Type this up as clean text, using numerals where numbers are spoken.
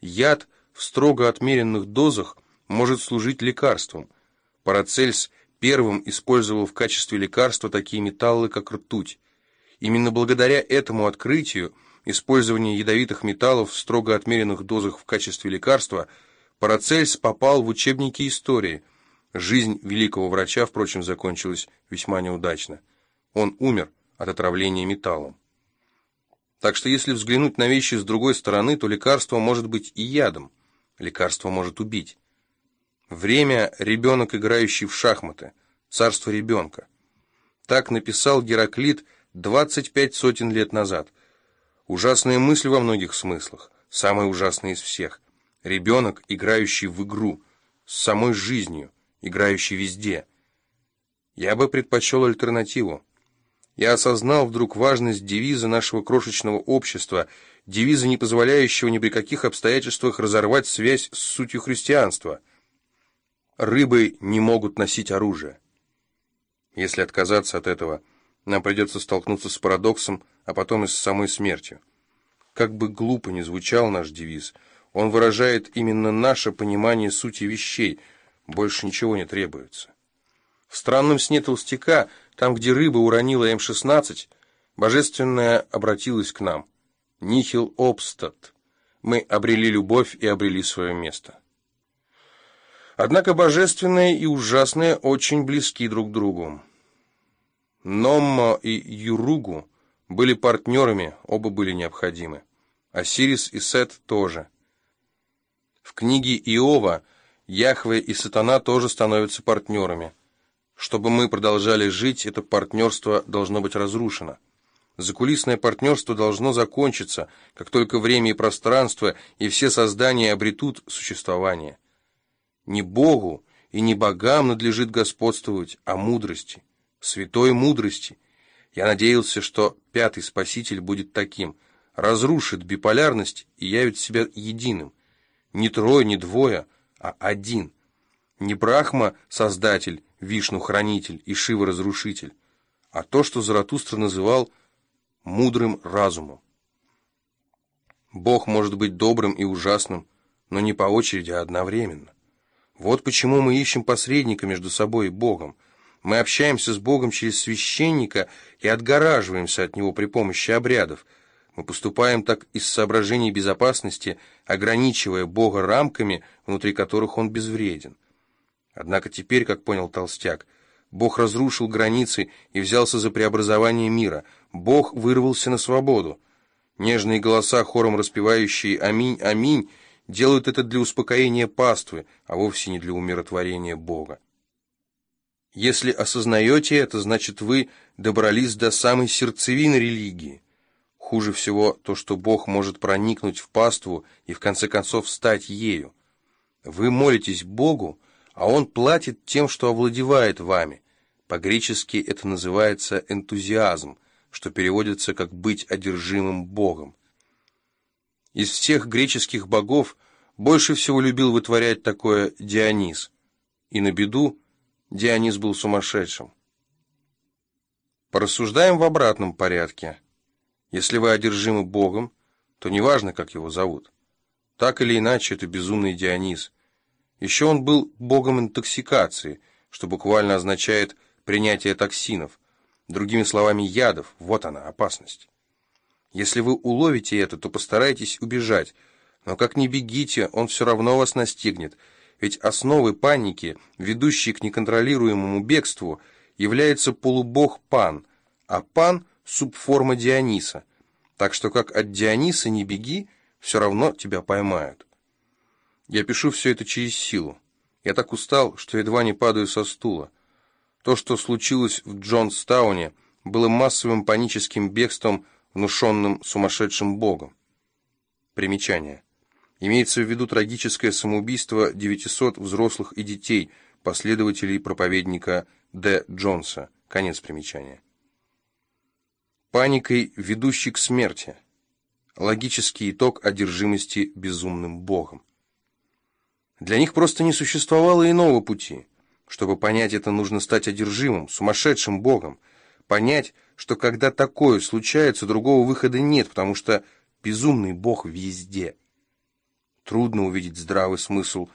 яд в строго отмеренных дозах может служить лекарством. Парацельс первым использовал в качестве лекарства такие металлы, как ртуть. Именно благодаря этому открытию использование ядовитых металлов в строго отмеренных дозах в качестве лекарства Парацельс попал в учебники истории. Жизнь великого врача, впрочем, закончилась весьма неудачно. Он умер от отравления металлом. Так что если взглянуть на вещи с другой стороны, то лекарство может быть и ядом. Лекарство может убить. Время – ребенок, играющий в шахматы. Царство ребенка. Так написал Гераклит 25 сотен лет назад. Ужасная мысль во многих смыслах. Самая ужасная из всех. Ребенок, играющий в игру. С самой жизнью. Играющий везде. Я бы предпочел альтернативу. Я осознал вдруг важность девиза нашего крошечного общества, девиза, не позволяющего ни при каких обстоятельствах разорвать связь с сутью христианства. Рыбы не могут носить оружие. Если отказаться от этого, нам придется столкнуться с парадоксом, а потом и с самой смертью. Как бы глупо ни звучал наш девиз, он выражает именно наше понимание сути вещей, больше ничего не требуется. В странном сне толстяка, там, где рыба уронила М-16, божественное обратилось к нам. Нихил обстат. Мы обрели любовь и обрели свое место. Однако божественное и ужасное очень близки друг к другу. Номмо и Юругу были партнерами, оба были необходимы. Осирис и Сет тоже. В книге Иова Яхве и Сатана тоже становятся партнерами. Чтобы мы продолжали жить, это партнерство должно быть разрушено. Закулисное партнерство должно закончиться, как только время и пространство и все создания обретут существование. Не Богу и не богам надлежит господствовать, а мудрости, святой мудрости. Я надеялся, что пятый Спаситель будет таким, разрушит биполярность и явит себя единым. Не трое, не двое, а один. Не Брахма – создатель, Вишну – хранитель и Шива – разрушитель, а то, что Заратустра называл мудрым разумом. Бог может быть добрым и ужасным, но не по очереди, а одновременно. Вот почему мы ищем посредника между собой и Богом. Мы общаемся с Богом через священника и отгораживаемся от Него при помощи обрядов. Мы поступаем так из соображений безопасности, ограничивая Бога рамками, внутри которых Он безвреден. Однако теперь, как понял толстяк, Бог разрушил границы и взялся за преобразование мира. Бог вырвался на свободу. Нежные голоса, хором распевающие «Аминь, аминь», делают это для успокоения паствы, а вовсе не для умиротворения Бога. Если осознаете это, значит вы добрались до самой сердцевины религии. Хуже всего то, что Бог может проникнуть в паству и в конце концов стать ею. Вы молитесь Богу, а Он платит тем, что овладевает вами. По-гречески это называется энтузиазм, что переводится как «быть одержимым Богом». Из всех греческих богов больше всего любил вытворять такое Дионис. И на беду Дионис был сумасшедшим. Порассуждаем в обратном порядке. Если вы одержимы Богом, то неважно, как его зовут. Так или иначе, это безумный Дионис. Еще он был богом интоксикации, что буквально означает принятие токсинов. Другими словами, ядов. Вот она, опасность. Если вы уловите это, то постарайтесь убежать. Но как ни бегите, он все равно вас настигнет. Ведь основой паники, ведущей к неконтролируемому бегству, является полубог Пан, а Пан – субформа Диониса. Так что как от Диониса не беги, все равно тебя поймают. Я пишу все это через силу. Я так устал, что едва не падаю со стула. То, что случилось в Джонстауне, было массовым паническим бегством, внушенным сумасшедшим богом. Примечание. Имеется в виду трагическое самоубийство 900 взрослых и детей, последователей проповедника Д. Джонса. Конец примечания. Паникой, ведущей к смерти. Логический итог одержимости безумным богом. Для них просто не существовало иного пути. Чтобы понять это, нужно стать одержимым, сумасшедшим богом. Понять, что когда такое случается, другого выхода нет, потому что безумный бог везде. Трудно увидеть здравый смысл